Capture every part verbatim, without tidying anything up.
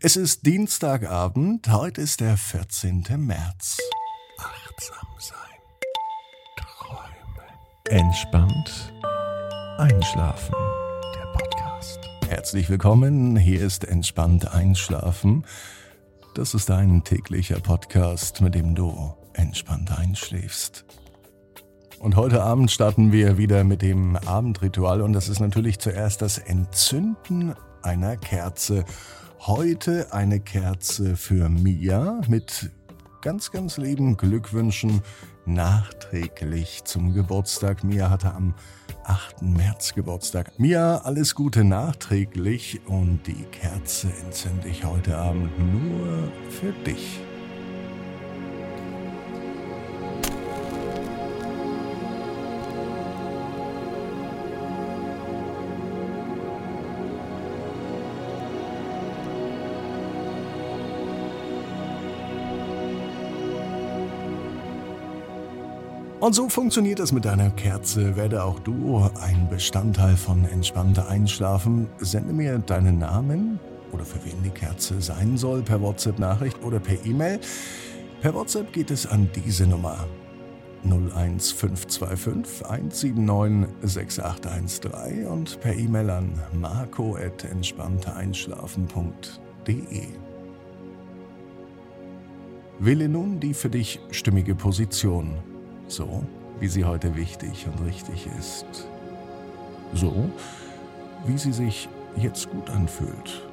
Es ist Dienstagabend, heute ist der vierzehnte März. Achtsam sein, träumen, entspannt einschlafen. Der Podcast. Herzlich willkommen, hier ist Entspannt einschlafen. Das ist ein täglicher Podcast, mit dem du entspannt einschläfst. Und heute Abend starten wir wieder mit dem Abendritual und das ist natürlich zuerst das Entzünden einer Kerze. Heute eine Kerze für Mia mit ganz, ganz lieben Glückwünschen nachträglich zum Geburtstag. Mia hatte am achten März Geburtstag. Mia, alles Gute nachträglich und die Kerze entzünde ich heute Abend nur für dich. Und so funktioniert es mit deiner Kerze. Werde auch du ein Bestandteil von entspannter Einschlafen. Sende mir deinen Namen oder für wen die Kerze sein soll per WhatsApp-Nachricht oder per E-Mail. Per WhatsApp geht es an diese Nummer null eins fünf zwei fünf eins sieben neun sechs acht eins drei und per E-Mail an marco at entspanntereinschlafen punkt de. Wähle nun die für dich stimmige Position. So, wie sie heute wichtig und richtig ist. So, wie sie sich jetzt gut anfühlt.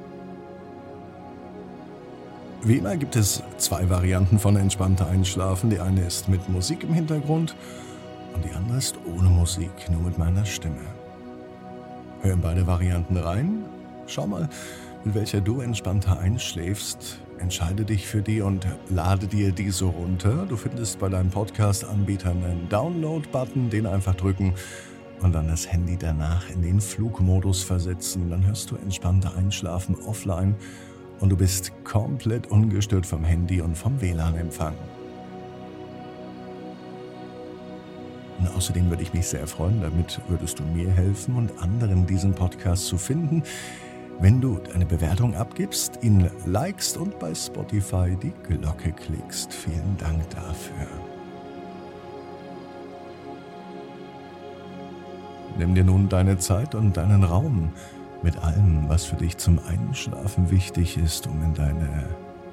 Wie immer gibt es zwei Varianten von entspannter Einschlafen. Die eine ist mit Musik im Hintergrund und die andere ist ohne Musik, nur mit meiner Stimme. Hör in beide Varianten rein. Schau mal, mit welcher du entspannter einschläfst. Entscheide dich für die und lade dir diese runter. Du findest bei deinem Podcast-Anbieter einen Download-Button, den einfach drücken und dann das Handy danach in den Flugmodus versetzen. Dann hörst du entspannter Einschlafen offline und du bist komplett ungestört vom Handy und vom W L A N-Empfang. Und außerdem würde ich mich sehr freuen, damit würdest du mir helfen und anderen diesen Podcast zu finden, wenn du eine Bewertung abgibst, ihn likest und bei Spotify die Glocke klickst. Vielen Dank dafür. Nimm dir nun deine Zeit und deinen Raum mit allem, was für dich zum Einschlafen wichtig ist, um in deine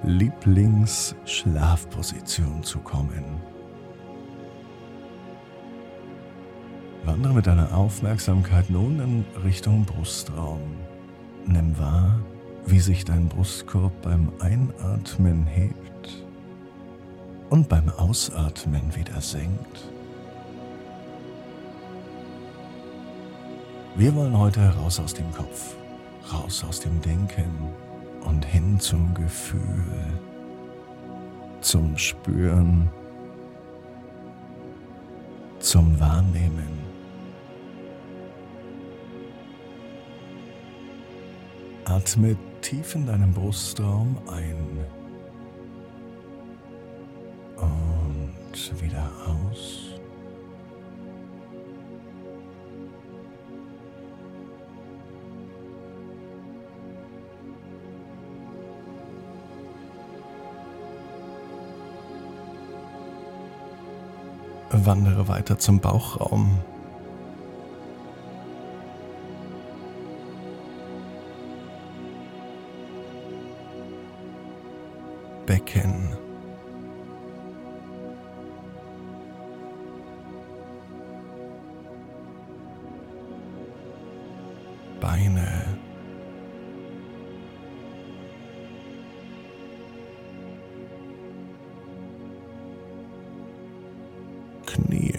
Lieblingsschlafposition zu kommen. Wandere mit deiner Aufmerksamkeit nun in Richtung Brustraum. Nimm wahr, wie sich dein Brustkorb beim Einatmen hebt und beim Ausatmen wieder senkt. Wir wollen heute raus aus dem Kopf, raus aus dem Denken und hin zum Gefühl, zum Spüren, zum Wahrnehmen. Atme tief in deinem Brustraum ein und wieder aus. Wandere weiter zum Bauchraum. Becken. Beine. Knie.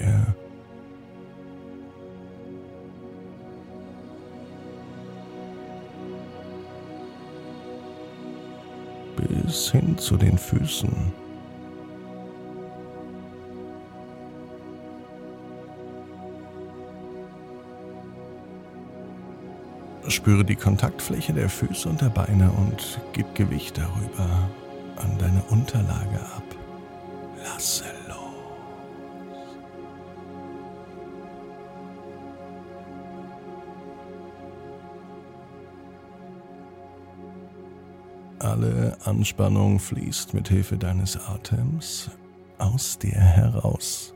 Bis hin zu den Füßen. Spüre die Kontaktfläche der Füße und der Beine und gib Gewicht darüber an deine Unterlage ab. Lasse los. Alle Anspannung fließt mit Hilfe deines Atems aus dir heraus.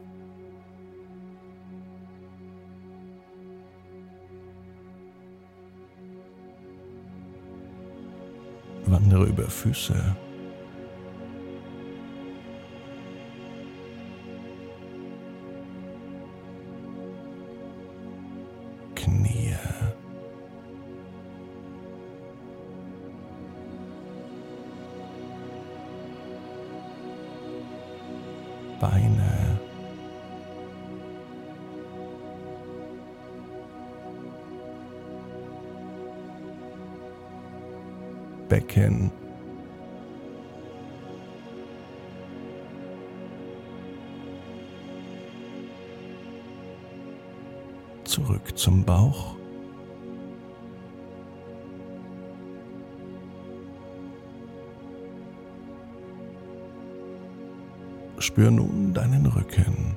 Wandere über Füße, Knie, Beine, Becken, zurück zum Bauch, spür nun deinen Rücken.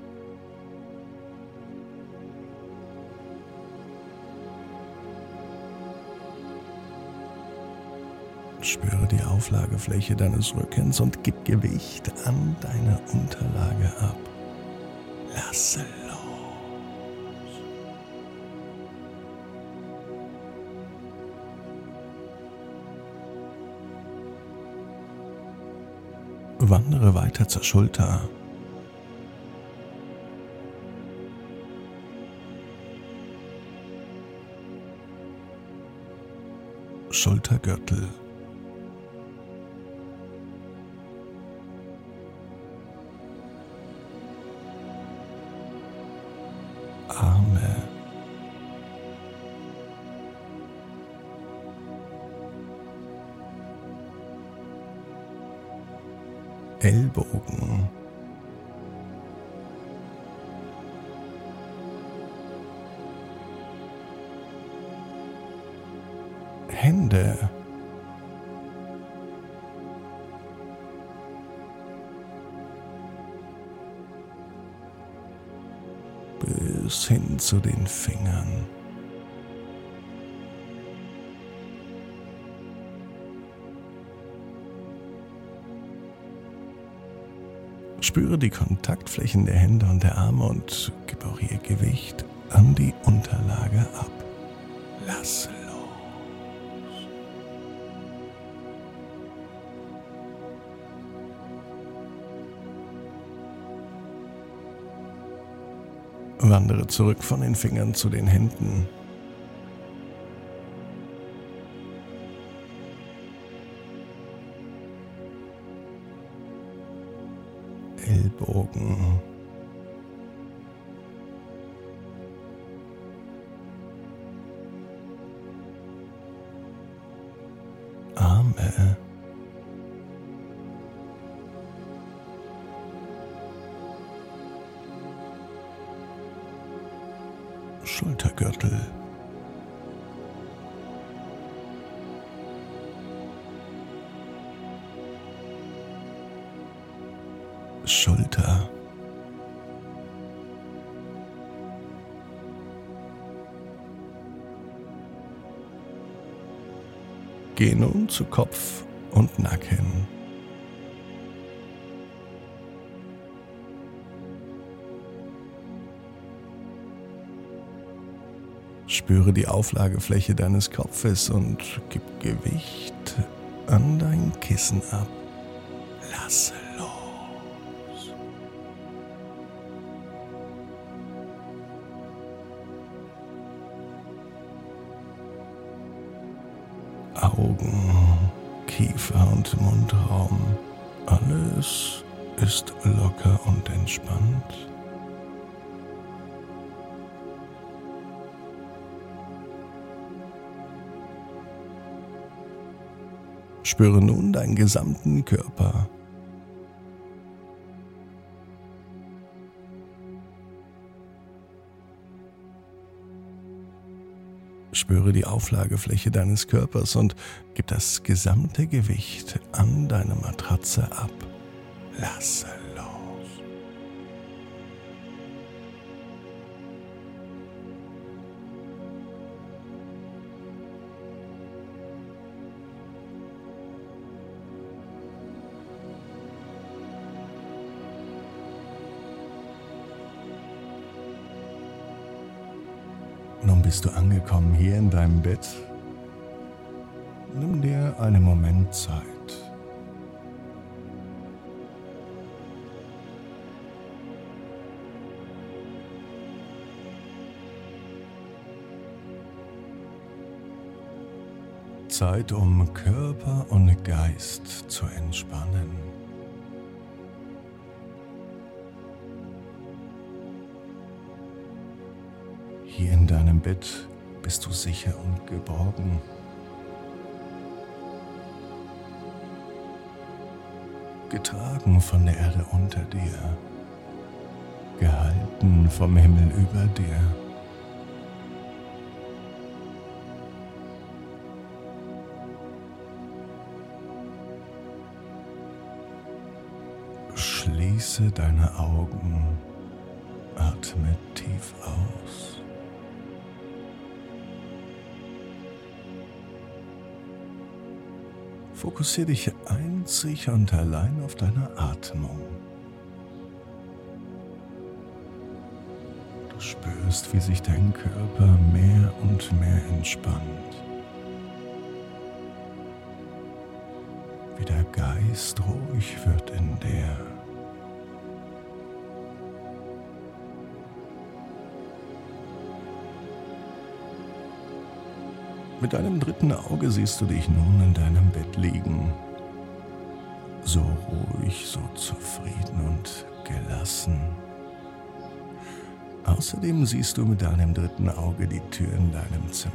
Spüre die Auflagefläche deines Rückens und gib Gewicht an deine Unterlage ab. Lasse los. Wandere weiter zur Schulter. Schultergürtel. Arme. Ellbogen. Hände. Bis hin zu den Fingern. Spüre die Kontaktflächen der Hände und der Arme und gib auch ihr Gewicht an die Unterlage ab. Lass los. Wandere zurück von den Fingern zu den Händen. Ellbogen. Arme. Schultergürtel. Schulter. Geh nun zu Kopf und Nacken. Spüre die Auflagefläche deines Kopfes und gib Gewicht an dein Kissen ab. Lasse los. Augen, Kiefer und Mundraum. Alles ist locker und entspannt. Spüre nun deinen gesamten Körper. Spüre die Auflagefläche deines Körpers und gib das gesamte Gewicht an deine Matratze ab. Lasse los. bist du angekommen hier in deinem Bett. Nimm dir einen Moment Zeit. Zeit, um Körper und Geist zu entspannen. Hier in deinem Bett bist du sicher und geborgen. Getragen von der Erde unter dir, gehalten vom Himmel über dir. Schließe deine Augen, atme tief aus. Fokussiere dich einzig und allein auf deine Atmung. Du spürst, wie sich dein Körper mehr und mehr entspannt. Wie der Geist ruhig wird in dir. Mit deinem dritten Auge siehst du dich nun in deinem Bett liegen. So ruhig, so zufrieden und gelassen. Außerdem siehst du mit deinem dritten Auge die Tür in deinem Zimmer.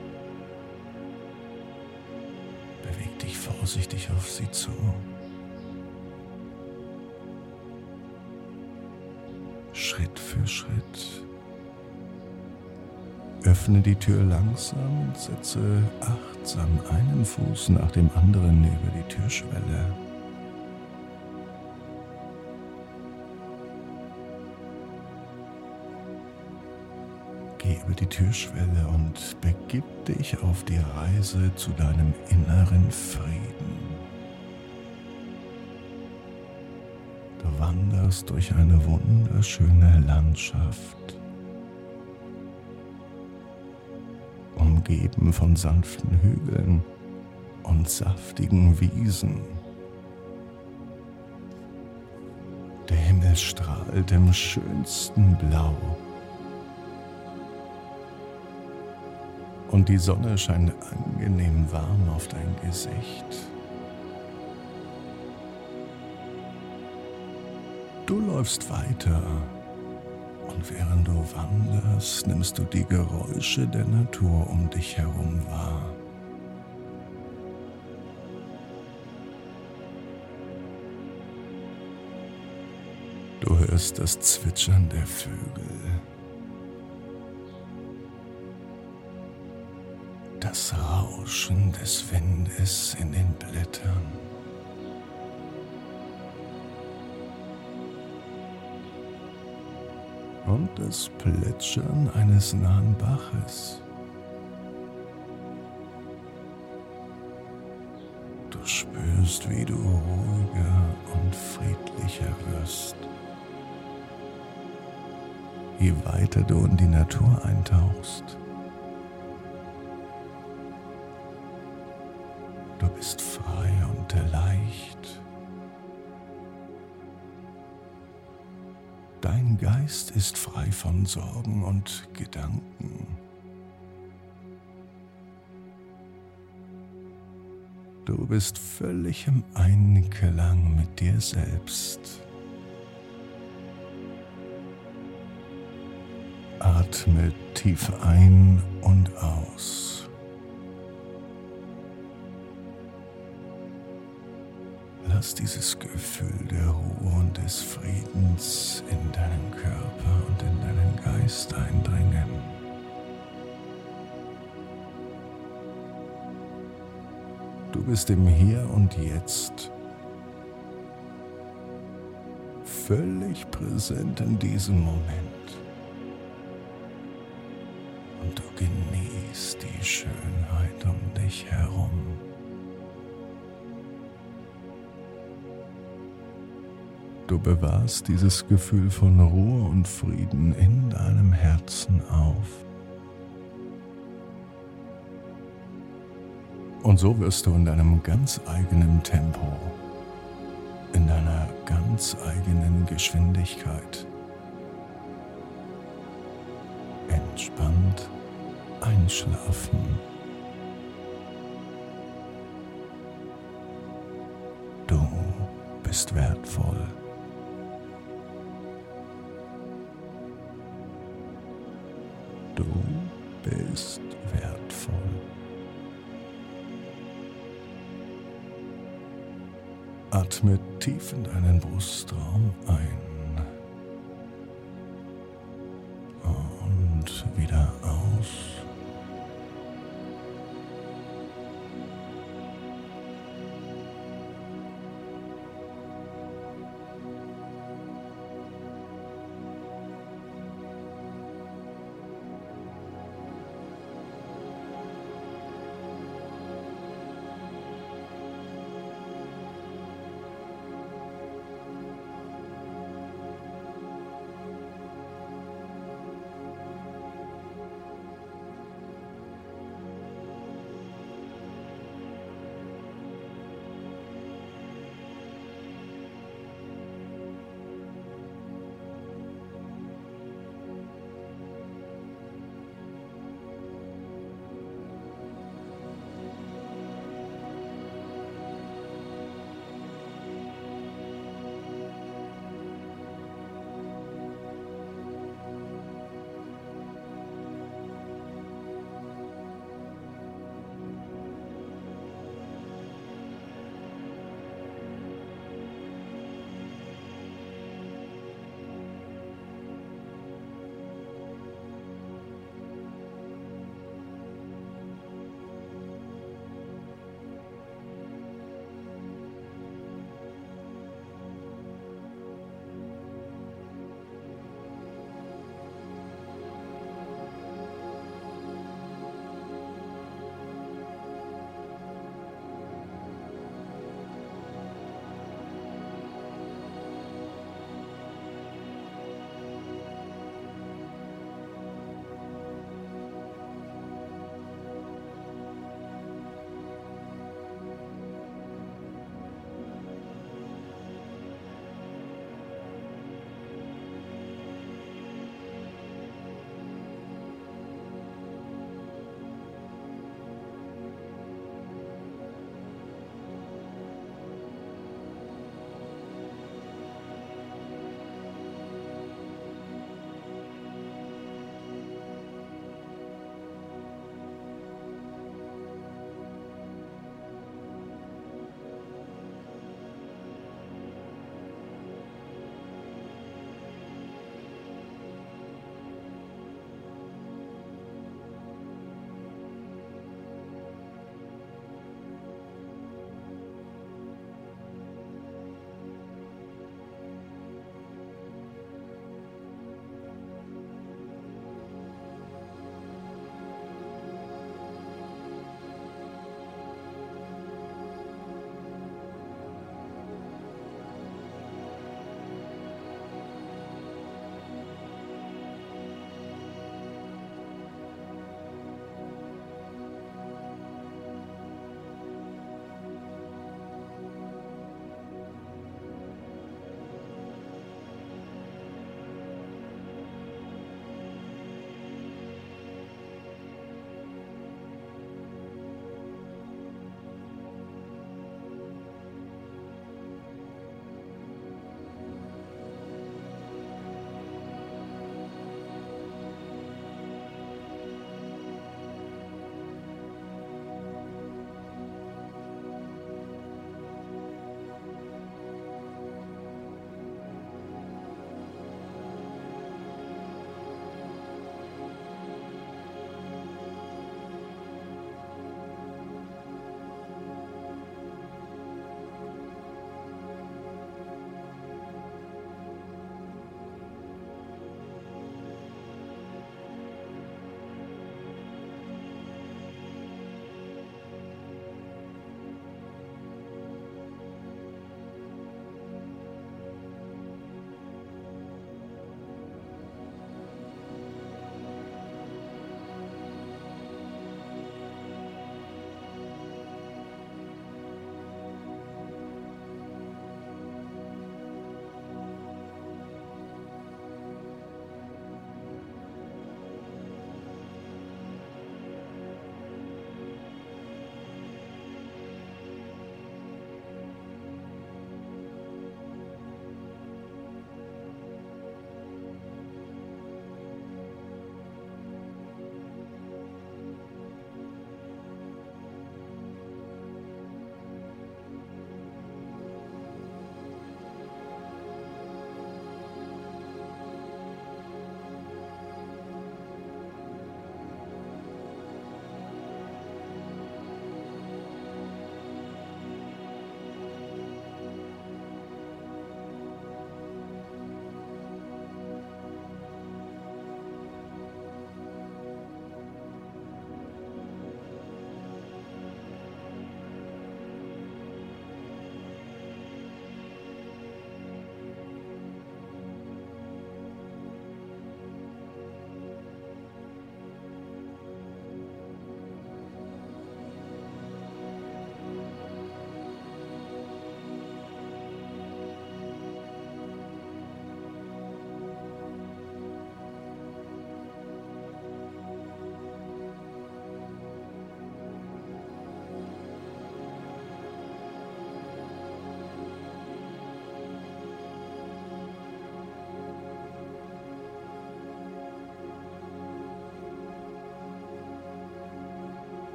Beweg dich vorsichtig auf sie zu. Schritt für Schritt. Öffne die Tür langsam und setze achtsam einen Fuß nach dem anderen über die Türschwelle. Geh über die Türschwelle und begib dich auf die Reise zu deinem inneren Frieden. Du wanderst durch eine wunderschöne Landschaft. Umgeben von sanften Hügeln und saftigen Wiesen. Der Himmel strahlt im schönsten Blau. Und die Sonne scheint angenehm warm auf dein Gesicht. Du läufst weiter. Und während du wanderst, nimmst du die Geräusche der Natur um dich herum wahr. Du hörst das Zwitschern der Vögel, das Rauschen des Windes in den Blättern. Und das Plätschern eines nahen Baches. Du spürst, wie du ruhiger und friedlicher wirst, je weiter du in die Natur eintauchst. Du bist frei und leicht. Dein Geist ist frei von Sorgen und Gedanken. Du bist völlig im Einklang mit dir selbst. Atme tief ein und aus. Lass dieses Gefühl der Ruhe und des Friedens in deinen Körper und in deinen Geist eindringen. Du bist im Hier und Jetzt, völlig präsent in diesem Moment. Und du genießt die Schönheit um dich herum. Du bewahrst dieses Gefühl von Ruhe und Frieden in deinem Herzen auf. Und so wirst du in deinem ganz eigenen Tempo, in deiner ganz eigenen Geschwindigkeit entspannt einschlafen. Du bist wertvoll. Du bist wertvoll. Atme tief in deinen Brustraum ein